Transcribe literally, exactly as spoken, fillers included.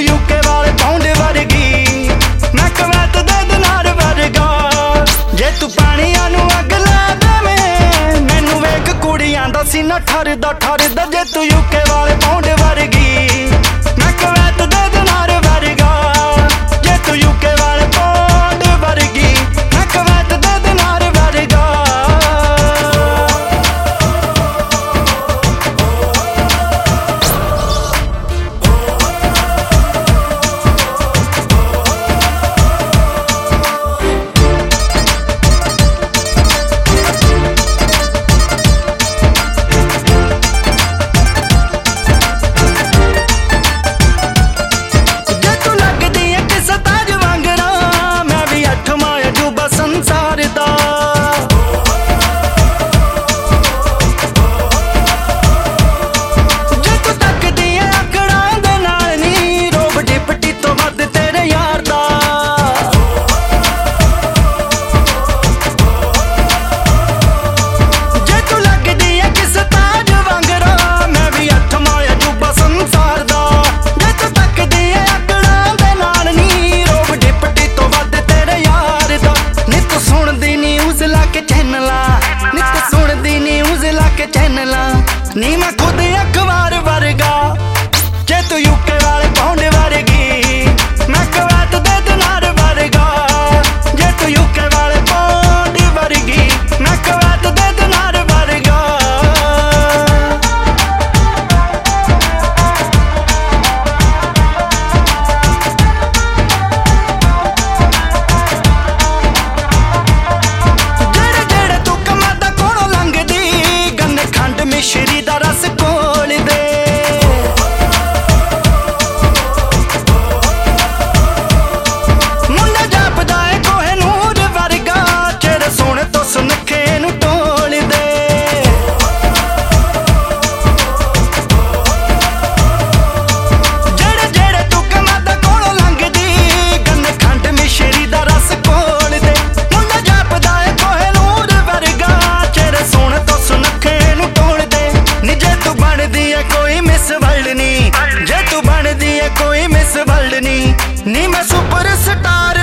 UK वाले pound वर्गी, मैं Kuwait दे दिनार वर्गा। जे तू पानिया नू अग ला देवें, मैनू वेख कुड़ियां दा सीना ठरदा ठरदा। जे तू यूके वाले पाउंड वर्गी, मैं कवैत दे दिनार वर्गा। जे तू यूके वाले पाउंड वर्गी, मैं कवैत दे दिनार वर्गा। नी मैं खुद अखबार वर्गा। जे तू यूके वाले पाउंड वर्गी, मैं कवैत दे दिनार वर्गा। जे तू यूके वाले पाउंड वर्गी, मैं कवैत दे दिनार वर्गा। जेड़े जेड़े तू कमादा कोलों लंघदी, गन्ने खंड मिश्री दा रस कोल दे। मुंडा जापदा है कोहिनूर वर्गा, चेहरे सोहणे तो सुनखे नू टोल दे। जेड़े जेड़े तू कमादा कोलों लंघदी, गन्ने खंड मिश्री दा रस कोल दे। मुंडा जापदा है कोहिनूर वर्गा, चेहरे सोहणे तो सुनखे नू टोल दे। नी जे तू बनदी है कोई मिस वर्ल्ड नी, जे तू बनदी है कोई मिस वर्ल्ड नी, नी मैं सुपर स्टार